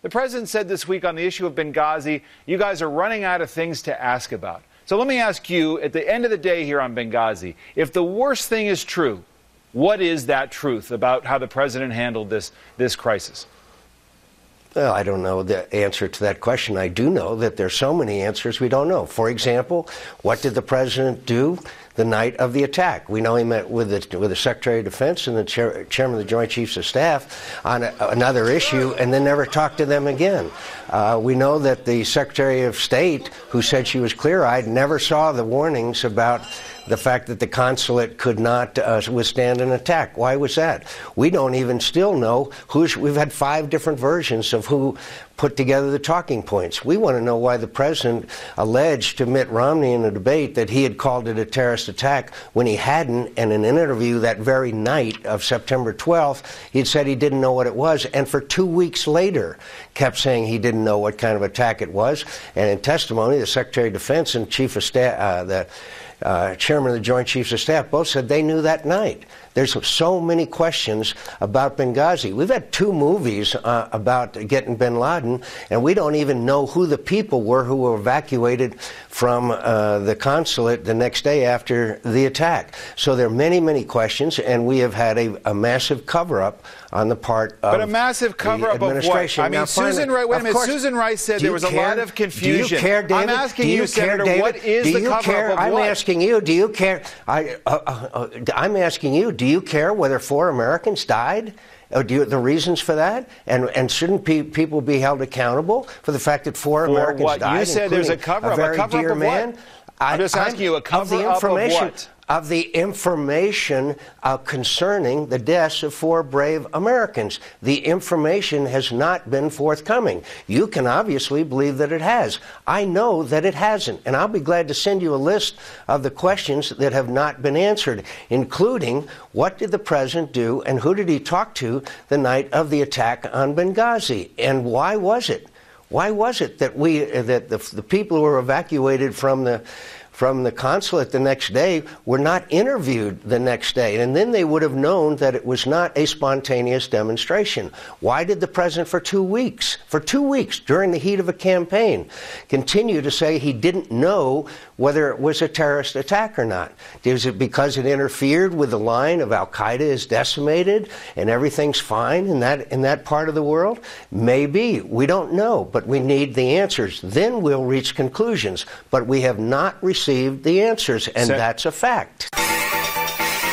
The president said this week on the issue of Benghazi, you guys are running out of things to ask about. So let me ask you, at the end of the day here on Benghazi, if the worst thing is true, what is that truth about how the president handled this crisis? Well, I don't know the answer to that question. I do know that there's so many answers we don't know. For example, what did the president do the night of the attack? We know he met with the Secretary of Defense and the Chairman of the Joint Chiefs of Staff on another issue and then never talked to them again. We know that the Secretary of State, who said she was clear-eyed, never saw the warnings about the fact that the consulate could not withstand an attack. Why was that? We don't even still know we've had 5 different versions of who put together the talking points. We want to know why the president alleged to Mitt Romney in a debate that he had called it a terrorist attack when he hadn't, and in an interview that very night of September 12th, he'd said he didn't know what it was, and for 2 weeks later kept saying he didn't know what kind of attack it was. And in testimony, the Secretary of Defense and Chief of Staff, Chairman of the Joint Chiefs of Staff both said they knew that night. There's so many questions about Benghazi. We've had 2 movies about getting bin Laden, and we don't even know who the people were who were evacuated from the consulate the next day after the attack. So there are many, many questions, and we have had a massive cover-up on the part of But a massive cover-up of what? I mean, Susan Rice, wait a minute, Susan Rice said there was a lot of confusion. Do you care, David? I'm asking you, Senator, what is the cover-up of what? I'm asking you, do you care? I'm asking you, do you care whether 4 Americans died? The reasons for that? And shouldn't people be held accountable for the fact that 4 Americans what? died? You said there's a cover-up. A cover-up of what? I'm just asking you, a cover-up of what? Of the information concerning the deaths of 4 brave Americans. The information has not been forthcoming. You can obviously believe that it has. I know that it hasn't, and I'll be glad to send you a list of the questions that have not been answered, including what did the president do and who did he talk to the night of the attack on Benghazi, and why was it? Why was it that the people who were evacuated from the consulate the next day were not interviewed the next day? And then they would have known that it was not a spontaneous demonstration. Why did the president for 2 weeks during the heat of a campaign, continue to say he didn't know whether it was a terrorist attack or not? Is it because it interfered with the line of Al-Qaeda is decimated and everything's fine in that part of the world? Maybe. We don't know, but we need the answers. Then we'll reach conclusions. But we have not received the answers, and that's a fact.